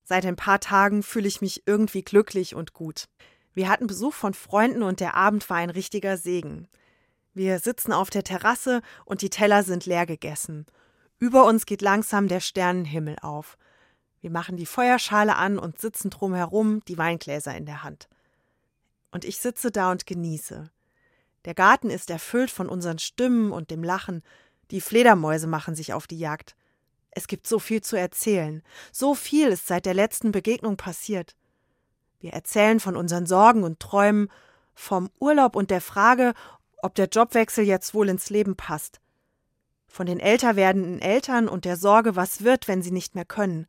Seit ein paar Tagen fühle ich mich irgendwie glücklich und gut. Wir hatten Besuch von Freunden und der Abend war ein richtiger Segen. Wir sitzen auf der Terrasse und die Teller sind leer gegessen. Über uns geht langsam der Sternenhimmel auf. Wir machen die Feuerschale an und sitzen drumherum, die Weingläser in der Hand. Und ich sitze da und genieße. Der Garten ist erfüllt von unseren Stimmen und dem Lachen. Die Fledermäuse machen sich auf die Jagd. Es gibt so viel zu erzählen. So viel ist seit der letzten Begegnung passiert. Wir erzählen von unseren Sorgen und Träumen, vom Urlaub und der Frage, ob der Jobwechsel jetzt wohl ins Leben passt. Von den älter werdenden Eltern und der Sorge, was wird, wenn sie nicht mehr können.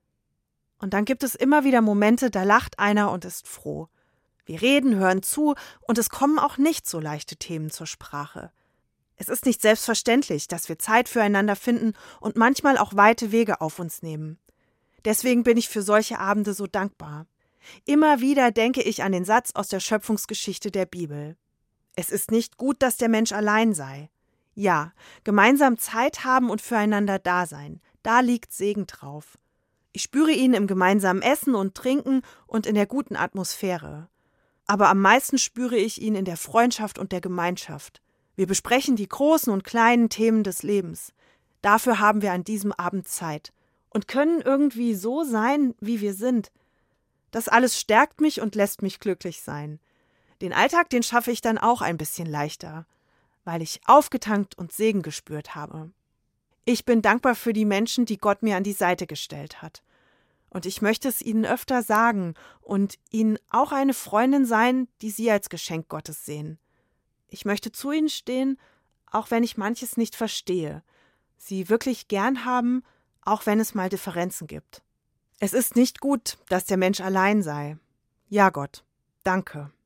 Und dann gibt es immer wieder Momente, da lacht einer und ist froh. Wir reden, hören zu und es kommen auch nicht so leichte Themen zur Sprache. Es ist nicht selbstverständlich, dass wir Zeit füreinander finden und manchmal auch weite Wege auf uns nehmen. Deswegen bin ich für solche Abende so dankbar. Immer wieder denke ich an den Satz aus der Schöpfungsgeschichte der Bibel. Es ist nicht gut, dass der Mensch allein sei. Ja, gemeinsam Zeit haben und füreinander da sein, da liegt Segen drauf. Ich spüre ihn im gemeinsamen Essen und Trinken und in der guten Atmosphäre. Aber am meisten spüre ich ihn in der Freundschaft und der Gemeinschaft. Wir besprechen die großen und kleinen Themen des Lebens. Dafür haben wir an diesem Abend Zeit und können irgendwie so sein, wie wir sind. Das alles stärkt mich und lässt mich glücklich sein. Den Alltag, den schaffe ich dann auch ein bisschen leichter, weil ich aufgetankt und Segen gespürt habe. Ich bin dankbar für die Menschen, die Gott mir an die Seite gestellt hat. Und ich möchte es ihnen öfter sagen und ihnen auch eine Freundin sein, die sie als Geschenk Gottes sehen. Ich möchte zu ihnen stehen, auch wenn ich manches nicht verstehe. Sie wirklich gern haben, auch wenn es mal Differenzen gibt. Es ist nicht gut, dass der Mensch allein sei. Ja, Gott, danke.